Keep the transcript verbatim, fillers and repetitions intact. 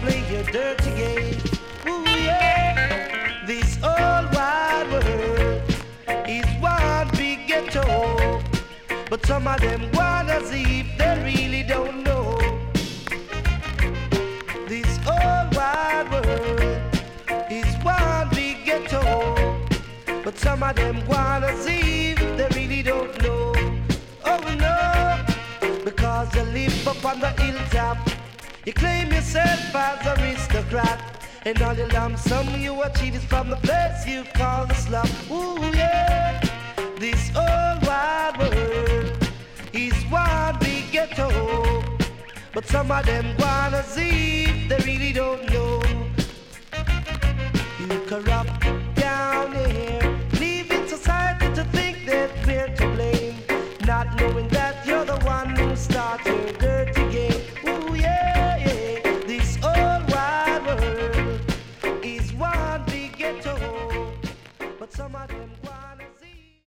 play your dirty game. Ooh yeah, this whole wide world is one big ghetto, but some of them want as if they really don't know. This whole wide world is one big ghetto, but some of them want as if they really don't know. Oh no, because you live up on the hilltop, you claim yourself as a aristocrat, and all the lump sum you achieve is from the place you call the slum. Ooh yeah, this whole wide world is one big ghetto, but some of them want as if they really don't know. You corrupt down here, leaving society to think that we're to blame, not knowing that you're the one who started your dirty game. Ooh yeah, yeah, this whole wide world is one big ghetto, but some of them